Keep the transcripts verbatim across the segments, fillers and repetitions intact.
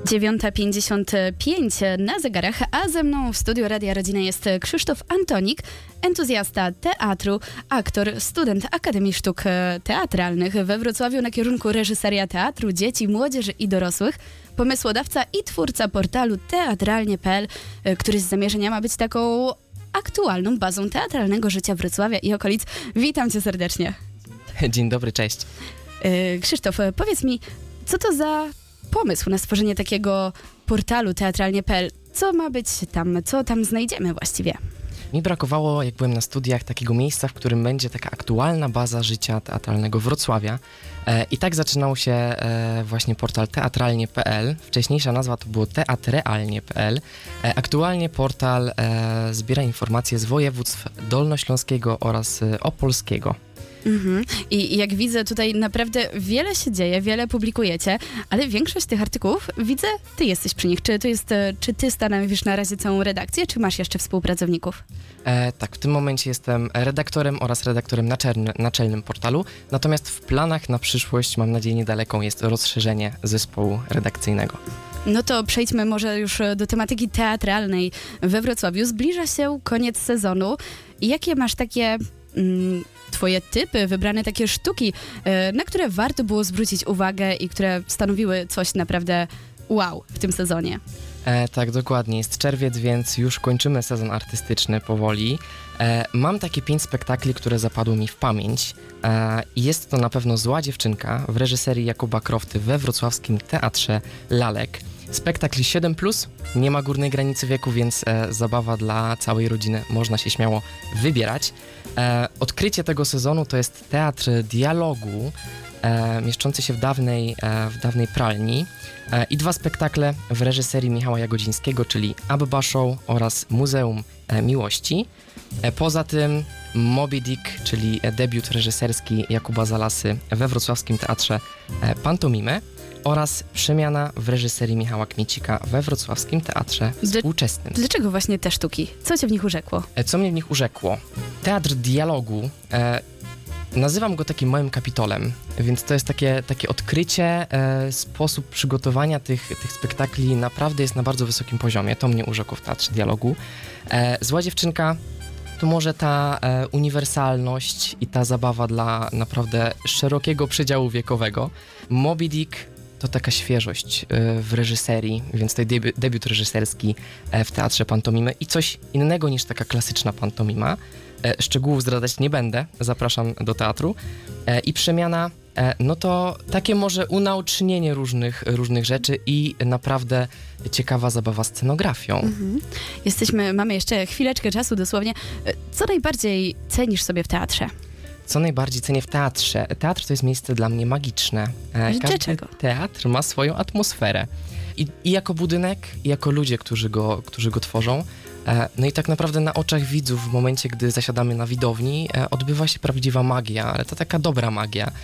dziewiąta pięćdziesiąt pięć na zegarach, a ze mną w studiu Radia Rodzina jest Krzysztof Antonik, entuzjasta teatru, aktor, student Akademii Sztuk Teatralnych we Wrocławiu na kierunku reżyseria teatru, dzieci, młodzieży i dorosłych, pomysłodawca i twórca portalu teatralnie kropka pe el, który z zamierzenia ma być taką aktualną bazą teatralnego życia Wrocławia i okolic. Witam cię serdecznie. Dzień dobry, cześć. Krzysztof, powiedz mi, co to za pomysł na stworzenie takiego portalu teatralnie kropka pe el? Co ma być tam? Co tam znajdziemy właściwie? Mi brakowało, jak byłem na studiach, takiego miejsca, w którym będzie taka aktualna baza życia teatralnego Wrocławia. E, I tak zaczynał się e, właśnie portal teatralnie kropka pe el. Wcześniejsza nazwa to było teatrealnie kropka pe el. E, aktualnie portal e, zbiera informacje z województw dolnośląskiego oraz e, opolskiego. Mhm. I jak widzę, tutaj naprawdę wiele się dzieje, wiele publikujecie, ale większość tych artykułów, widzę, ty jesteś przy nich. Czy to jest, czy ty stanowisz na razie całą redakcję, czy masz jeszcze współpracowników? E, tak, w tym momencie jestem redaktorem oraz redaktorem naczelny, naczelnym portalu, natomiast w planach na przyszłość, mam nadzieję niedaleką, jest rozszerzenie zespołu redakcyjnego. No to przejdźmy może już do tematyki teatralnej we Wrocławiu. Zbliża się koniec sezonu. Jakie masz takie... Mm, twoje typy, wybrane takie sztuki, na które warto było zwrócić uwagę i które stanowiły coś naprawdę wow w tym sezonie? E, tak, dokładnie. Jest czerwiec, więc już kończymy sezon artystyczny powoli. E, mam takie pięć spektakli, które zapadły mi w pamięć. E, jest to na pewno Zła dziewczynka w reżyserii Jakuba Krofty we wrocławskim Teatrze Lalek. Spektakl siedem plus, nie ma górnej granicy wieku, więc e, zabawa dla całej rodziny, można się śmiało wybierać. E, odkrycie tego sezonu to jest Teatr Dialogu, e, mieszczący się w dawnej, e, w dawnej pralni e, i dwa spektakle w reżyserii Michała Jagodzińskiego, czyli Abba Show oraz Muzeum e, Miłości. E, poza tym Moby Dick, czyli debiut reżyserski Jakuba Zalasy we wrocławskim Teatrze e, Pantomimy oraz Przemiana w reżyserii Michała Kmiecika we wrocławskim Teatrze Współczesnym. Dlaczego właśnie te sztuki? Co cię w nich urzekło? E, co mnie w nich urzekło? Teatr Dialogu, e, nazywam go takim małym kapitolem, więc to jest takie, takie odkrycie, e, sposób przygotowania tych, tych spektakli naprawdę jest na bardzo wysokim poziomie. To mnie urzekło w Teatrze Dialogu. E, Zła dziewczynka to może ta e, uniwersalność i ta zabawa dla naprawdę szerokiego przedziału wiekowego. Moby Dick to taka świeżość w reżyserii, więc to debi- debiut reżyserski w Teatrze Pantomimy i coś innego niż taka klasyczna pantomima. Szczegółów zdradzać nie będę, zapraszam do teatru. I Przemiana, no to takie może unaocznienie różnych, różnych rzeczy i naprawdę ciekawa zabawa scenografią. Mhm. Jesteśmy, mamy jeszcze chwileczkę czasu dosłownie. Co najbardziej cenisz sobie w teatrze? Co najbardziej cenię w teatrze? Teatr to jest miejsce dla mnie magiczne. Każdy Dlaczego? teatr ma swoją atmosferę. I, I jako budynek, i jako ludzie, którzy go, którzy go tworzą. No i tak naprawdę na oczach widzów, w momencie, gdy zasiadamy na widowni, odbywa się prawdziwa magia, ale to taka dobra magia.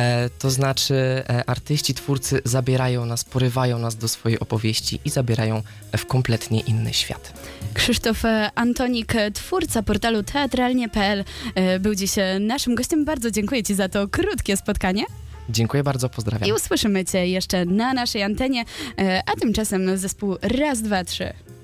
To znaczy artyści, twórcy zabierają nas, porywają nas do swojej opowieści i zabierają w kompletnie inny świat. Krzysztof Antonik, twórca portalu teatralnie kropka pe el, był dziś naszym gościem. Bardzo dziękuję ci za to krótkie spotkanie. Dziękuję bardzo, pozdrawiam. I usłyszymy cię jeszcze na naszej antenie, a tymczasem zespół raz, dwa, trzy.